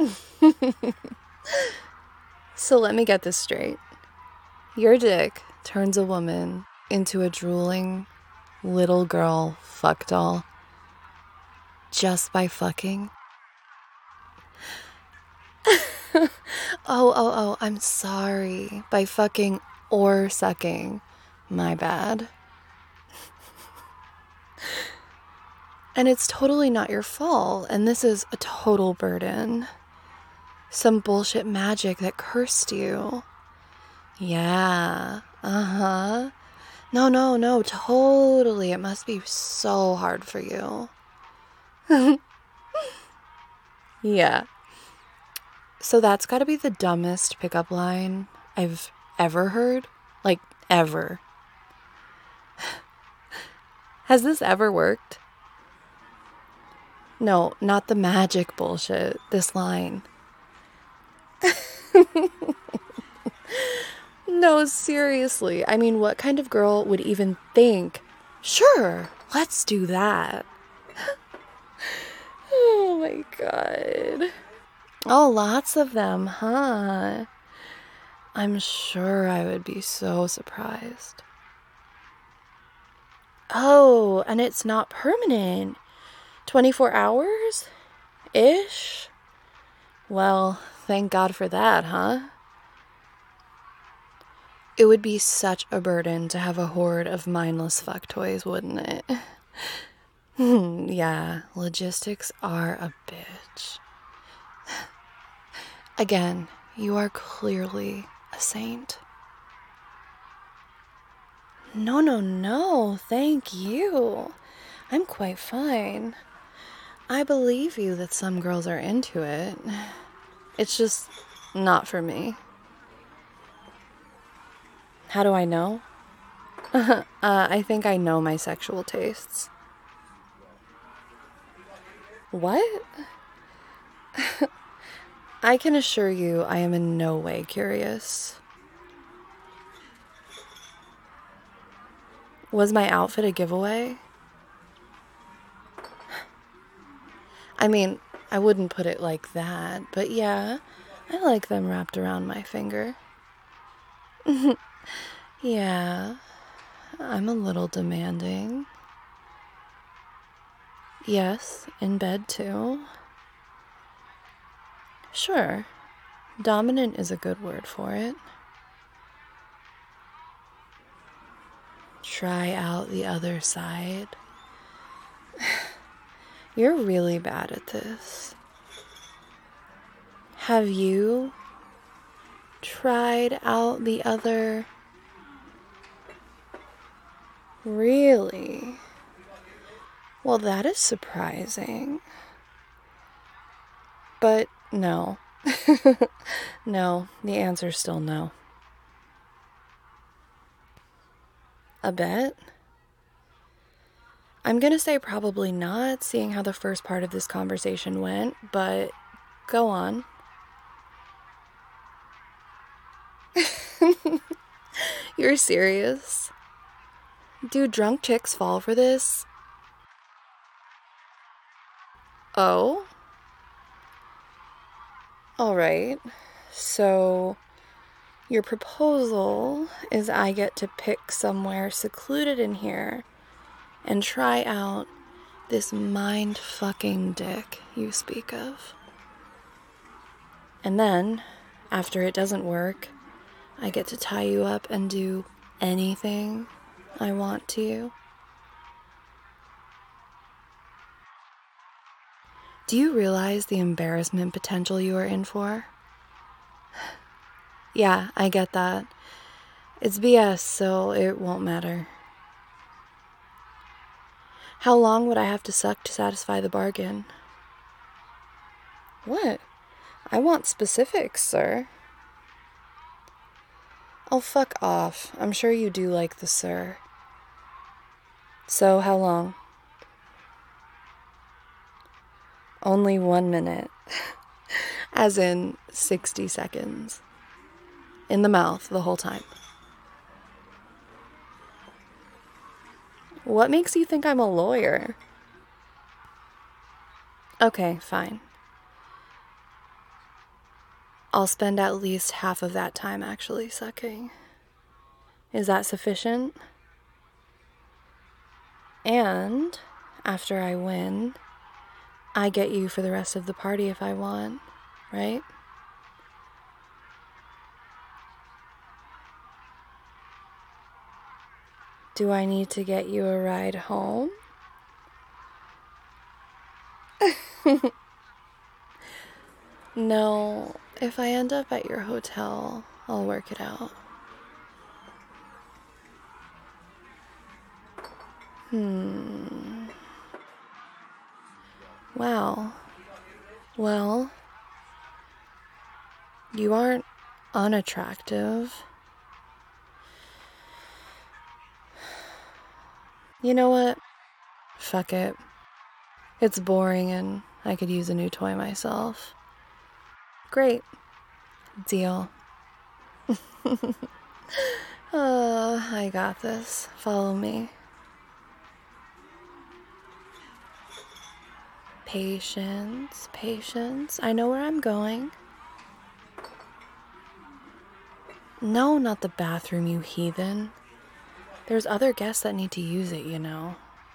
So let me get this straight. Your dick turns a woman into a drooling little girl fuck doll just by fucking? Oh, I'm sorry. By fucking or sucking. My bad. And it's totally not your fault, and this is a total burden. Some bullshit magic that cursed you. Yeah, No, totally. It must be so hard for you. Yeah. So that's gotta be the dumbest pickup line I've ever heard. Like, ever. Has this ever worked? No, not the magic bullshit. This line. No, seriously. I mean, what kind of girl would even think, sure, let's do that? Oh my god. Oh, lots of them, huh? I'm sure I would be so surprised. Oh, and it's not permanent. 24 hours? Ish? Well, thank God for that, huh? It would be such a burden to have a horde of mindless fuck toys, wouldn't it? Yeah, logistics are a bitch. Again, you are clearly a saint. No, thank you. I'm quite fine. I believe you that some girls are into it. It's just not for me. How do I know? I think I know my sexual tastes. What? I can assure you I am in no way curious. Was my outfit a giveaway? I mean, I wouldn't put it like that, but yeah, I like them wrapped around my finger. Yeah, I'm a little demanding. Yes, in bed too. Sure, dominant is a good word for it. Try out the other side. You're really bad at this. Have you tried out the other? Really? Well, that is surprising. But no. No, the answer's still no. A bet? I'm gonna say probably not, seeing how the first part of this conversation went, but go on. You're serious? Do drunk chicks fall for this? Oh? Alright. So, your proposal is I get to pick somewhere secluded in here and try out this mind-fucking dick you speak of. And then, after it doesn't work, I get to tie you up and do anything I want to you. Do you realize the embarrassment potential you are in for? Yeah, I get that. It's BS, so it won't matter. How long would I have to suck to satisfy the bargain? What? I want specifics, sir. Oh, fuck off. I'm sure you do like the sir. So, how long? Only 1 minute. As in 60 seconds. In the mouth the whole time. What makes you think I'm a lawyer? Okay, fine. I'll spend at least half of that time actually sucking. Is that sufficient? And after I win, I get you for the rest of the party if I want, right? Do I need to get you a ride home? No, if I end up at your hotel, I'll work it out. Wow. Well, you aren't unattractive. You know what? Fuck it. It's boring and I could use a new toy myself. Great. Deal. I got this. Follow me. Patience, patience. I know where I'm going. No, not the bathroom, you heathen. There's other guests that need to use it, you know.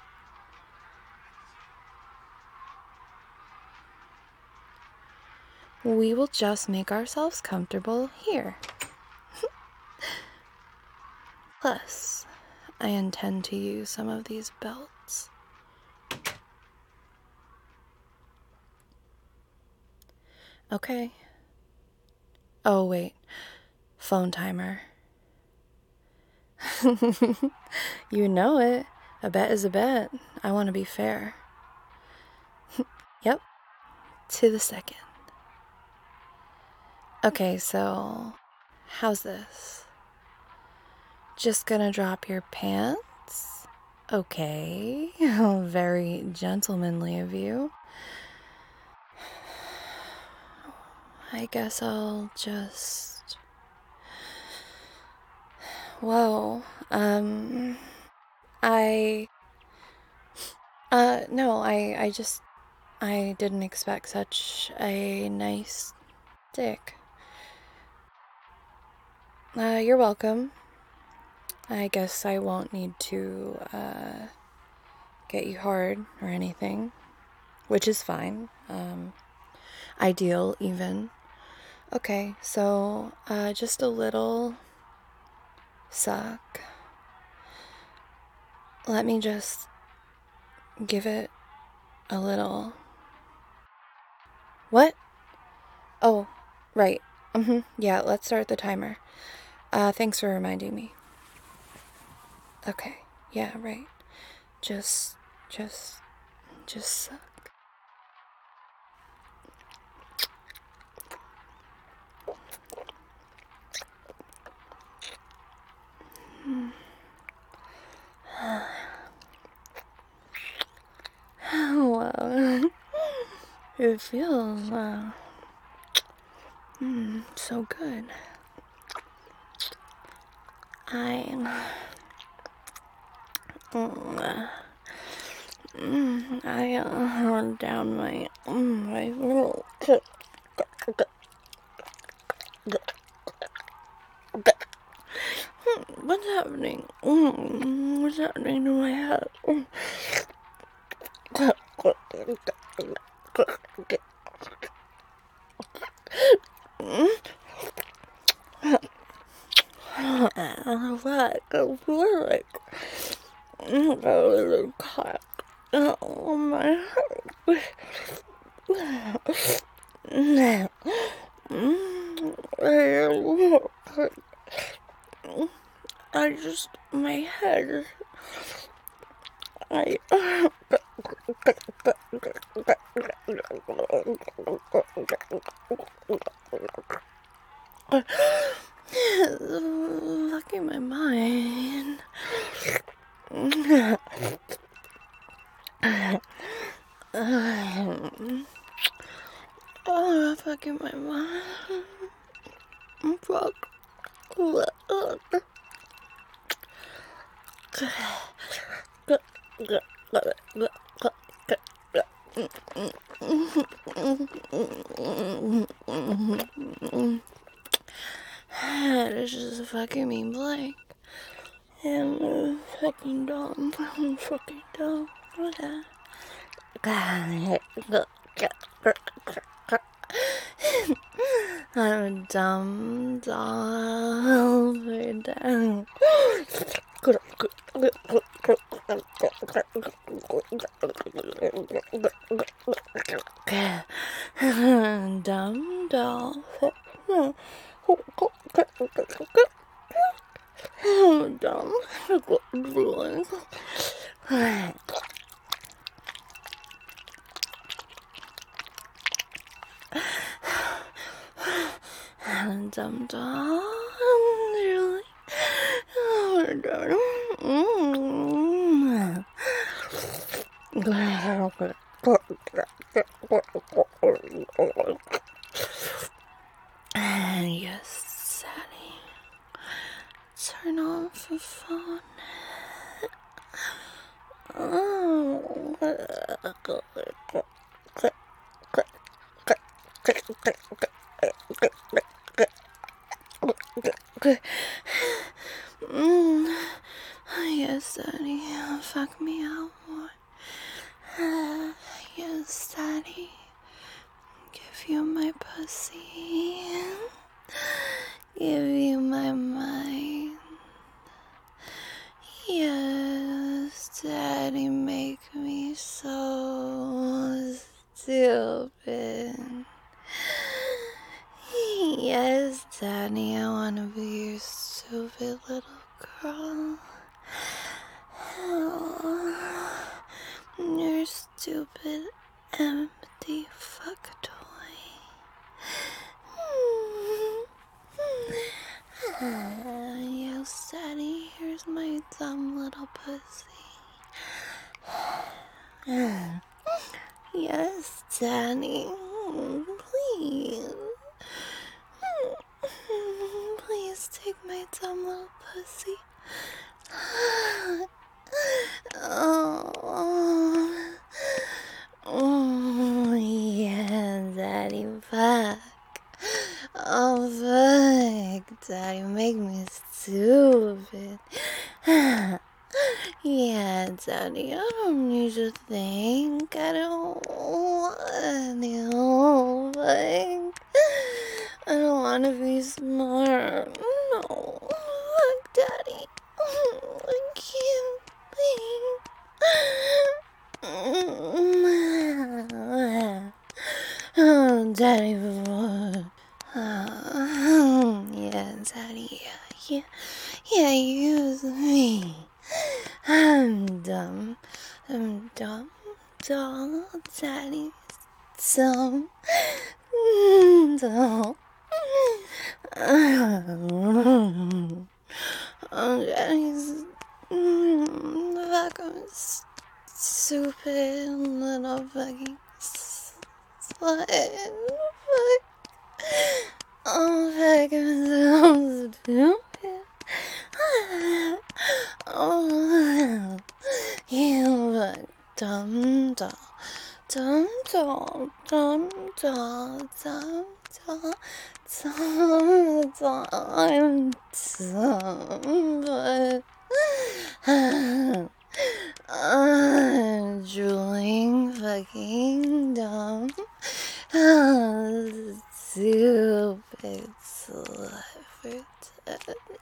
We will just make ourselves comfortable here. Plus, I intend to use some of these belts. Okay. Oh, wait. Phone timer. You know it. A bet is a bet. I want to be fair. Yep. To the second. Okay, so how's this? Just gonna drop your pants? Okay. Very gentlemanly of you. I guess I'll just... Whoa. No, I didn't expect such a nice dick. You're welcome. I guess I won't need to, get you hard or anything, which is fine. Ideal, even. Okay, so, just a little suck. Let me just give it a little... What? Oh, right. Yeah, let's start the timer. Thanks for reminding me. Okay, yeah, right. Just suck. Wow. It feels, so good. I run down my little... What's happening? What's happening to my head? I feel like a little cut on my head. My head, fucking my mind. Oh, fucking my mind. Fuck. It's just fucking me blank. And fucking dumb. I'm fucking dumb. Okay. I'm a dumb doll. Dumb doll. Dumb. Dumb doll. Really? Yes, Sally. Turn off the phone. Yes, Daddy. Fuck me out more. Yes, Daddy. Give you my pussy. Give you my mind. Yes, Daddy, make me so stupid. Yes, Daddy, I wanna be your stupid little girl. Your stupid, empty fuck toy. Yes, Daddy, here's my dumb little pussy. Yes, Daddy, please. Please take my dumb little pussy. Oh, yeah, Daddy, fuck. Oh, fuck, Daddy, make me stupid. Yeah, Daddy, I don't need to think. I don't want to think. I don't want to be smart. No, fuck, Daddy. I can't think. Oh, Daddy, yeah, Daddy, yeah, use me. I'm dumb, doll, Daddy, dumb, doll. Oh, Daddy's fucking stupid little fucking slut. Fuck. Oh, fucking so stupid. Oh, you fuck dumb doll. Dumb doll, dumb doll, dumb doll, dumb doll. I'm dumb, but I'm drooling fucking dumb. Stupid slut for Daddy.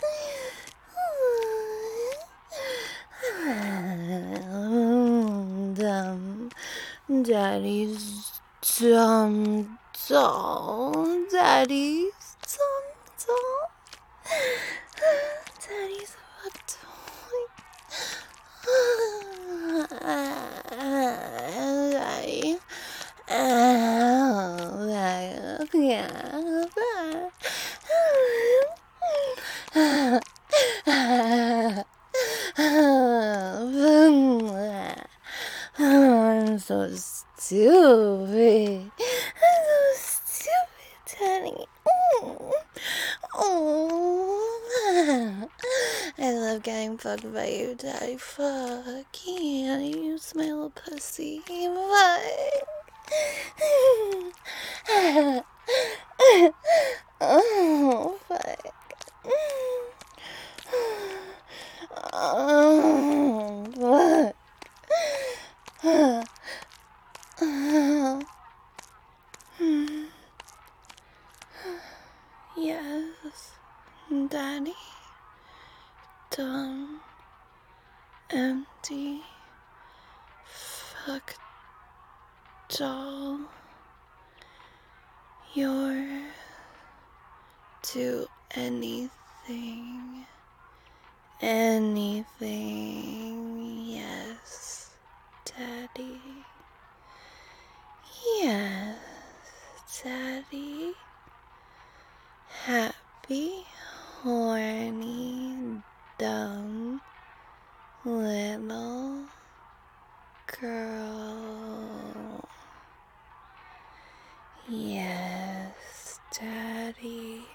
Dumb. Daddy's dumb doll. Daddy's dumb doll. Daddy's a toy. Daddy. I'm so stupid. I'm so stupid, Daddy. Oh, I love getting fucked by you, Daddy. Fuck. Yeah, you smell little pussy. Fuck. Oh, fuck. Oh, fuck. Yes, Daddy. Dumb, empty, fuck doll. You're to anything. Anything. Yes, Daddy. Yes, Daddy. Happy, horny, dumb little girl. Yes, Daddy.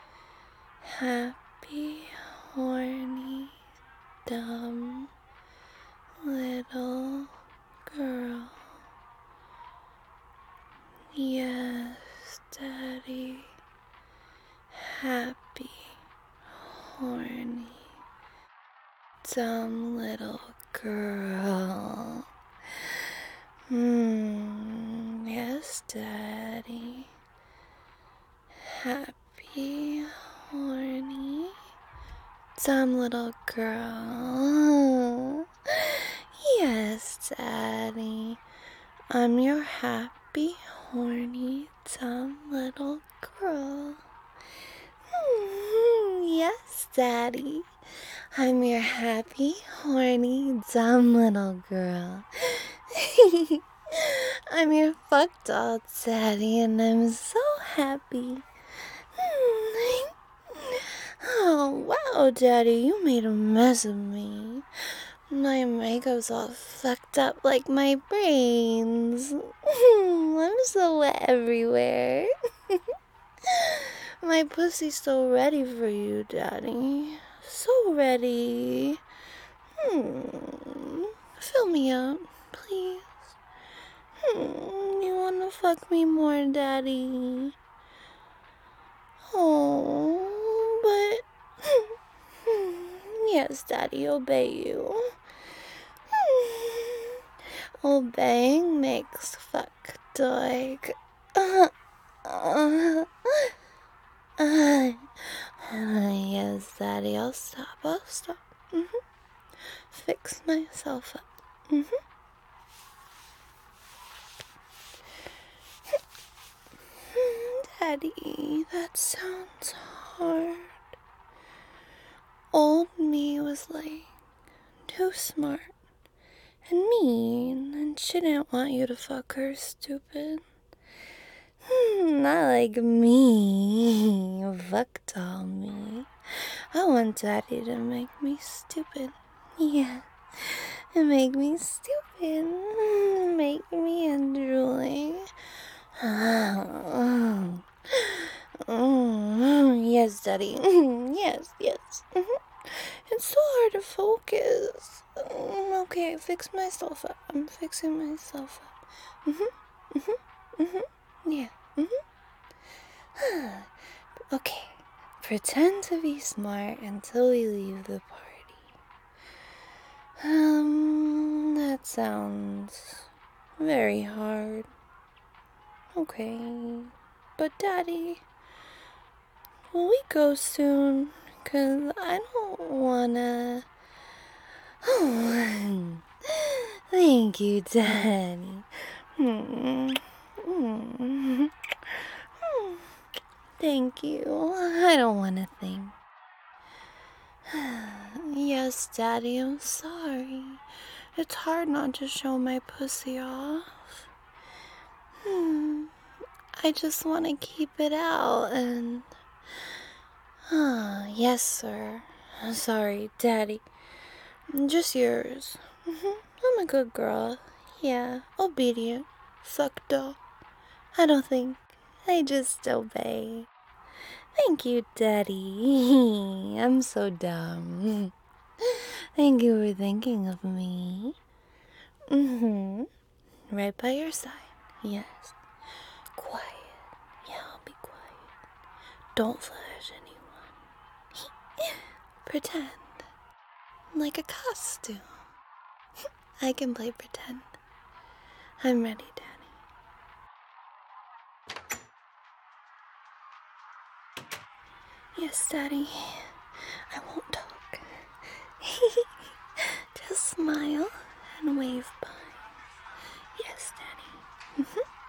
Happy, horny, dumb little girl. Yes, Daddy. Happy, horny, dumb little girl. Yes, Daddy. Happy, horny, dumb little girl. Yes, Daddy. I'm your happy, horny, dumb little girl. Yes, Daddy. I'm your happy, horny, dumb little girl. I'm your fuck doll, Daddy, and I'm so happy. Oh, wow, Daddy, you made a mess of me. My makeup's all fucked up like my brains. I'm so wet everywhere. My pussy's so ready for you, Daddy. So ready. Fill me up, please. You wanna fuck me more, Daddy? Oh, but... Yes, Daddy, obey you. Obeying makes fuck dog. Yes, Daddy, I'll stop. Fix myself up. Daddy, that sounds hard. Old me was like too smart and mean, and she didn't want you to fuck her, stupid. Not like me, fuck doll me. I want Daddy to make me stupid. Yeah, make me stupid. Make me drooling. Yes, Daddy. Yes. It's so hard to focus. Okay, fix myself up. I'm fixing myself up. Yeah. Okay. Pretend to be smart until we leave the party. That sounds very hard. Okay. But Daddy, will we go soon? 'Cause I don't wanna... Oh, thank you, Daddy. Thank you. I don't wanna think. Yes, Daddy, I'm sorry. It's hard not to show my pussy off. I just want to keep it out and... Yes, sir. Sorry, Daddy. Just yours. I'm a good girl. Yeah, obedient. Fuck doll. I don't think. I just obey. Thank you, Daddy. I'm so dumb. Thank you for thinking of me. Right by your side. Yes. Quiet. Yeah, I'll be quiet. Don't flash anyone. Pretend. Like a costume. I can play pretend. I'm ready, Daddy. Yes, Daddy. I won't talk. Just smile and wave by. Yes, Daddy.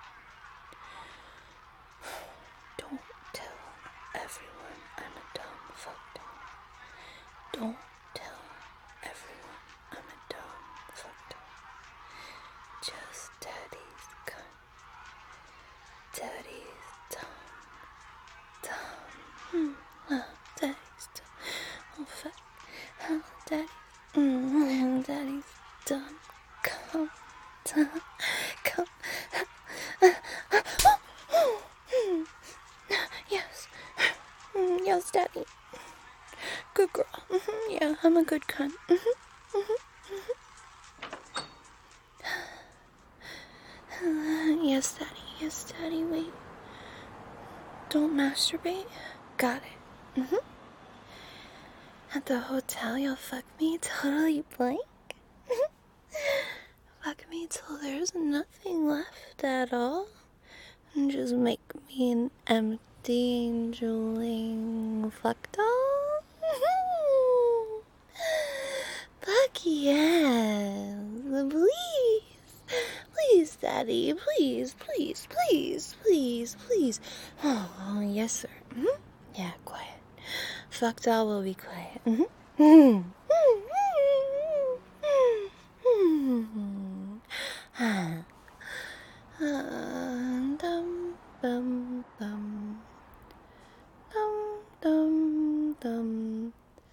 Don't tell everyone I'm a dumb fuck doll. Don't tell everyone I'm a dumb fuck doll. Just Daddy's gun. Daddy's dumb. Oh, Daddy's dumb. Oh, fuck. Oh, Daddy. Daddy's dumb. Come. Come. Yes. Yes, Daddy. Good girl. Yeah, I'm a good cunt. Yes, Daddy. Yes, Daddy. Wait. Don't masturbate. Got it. At the hotel, you'll fuck me totally blank. Fuck me till there's nothing left at all. And just make me an empty, drooling fuck doll. Fuck yes. Please. Please, Daddy. Please, please, please, please, please. Oh, yes, sir. Yeah, quiet. Fuck doll will be quiet. Dum bum bum. Dum dum dum.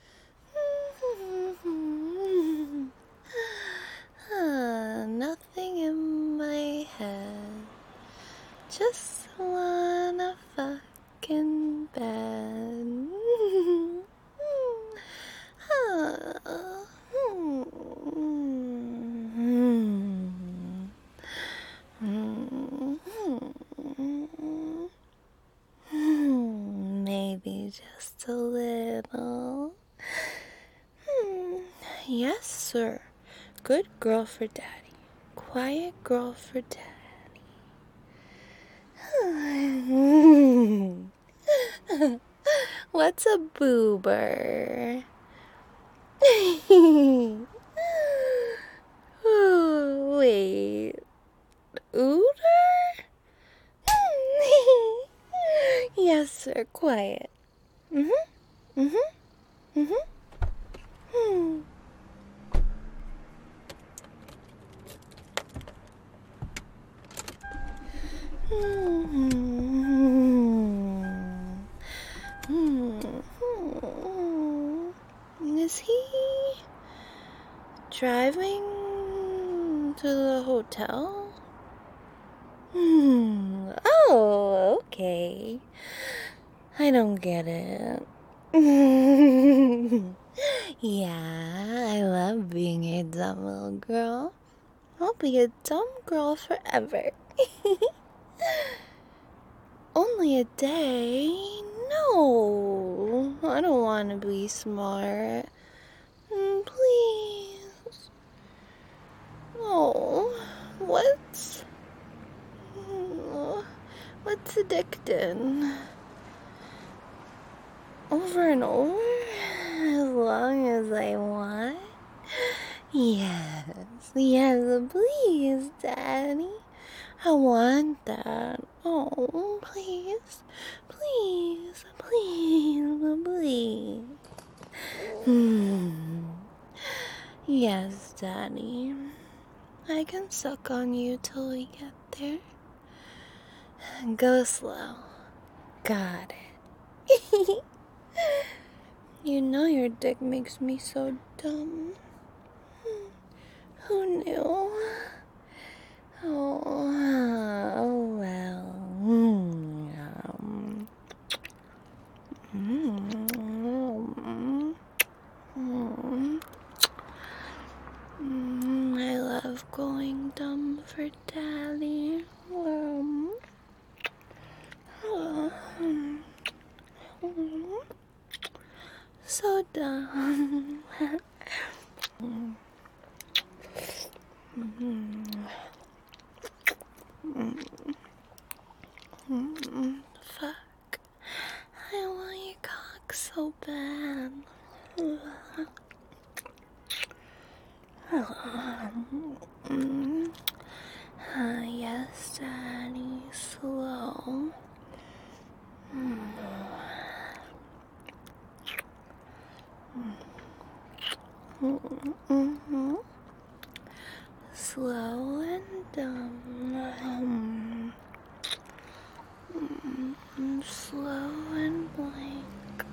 Nothing in my head. Just wanna fucking bed. Maybe just a little. Yes, sir. Good girl for Daddy. Quiet girl for Daddy. What's a boober? Oh, wait. Ooter? Yes, sir. Quiet. Is he driving to the hotel? Oh, okay. I don't get it. Yeah, I love being a dumb little girl. I'll be a dumb girl forever. Only a day? No, I don't want to be smart. Please. Oh, what's addicted? Over and over? As long as I want? Yes, please, Daddy. I want that. Oh, please, please, please, please. Yes, Daddy. I can suck on you till we get there. Go slow. Got it. You know your dick makes me so dumb. Who knew? Oh well. dumb. Fuck. I want your cock so bad. Yes, Daddy, slow. Slow and dumb. Slow and blank.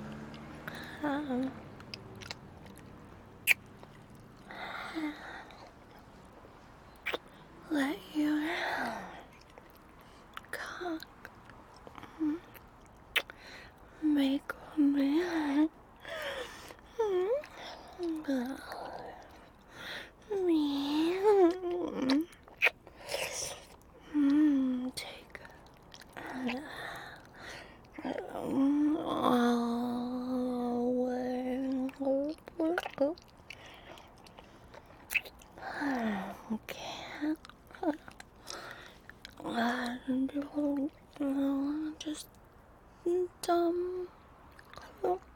Let your cock make me take okay. Just dumb.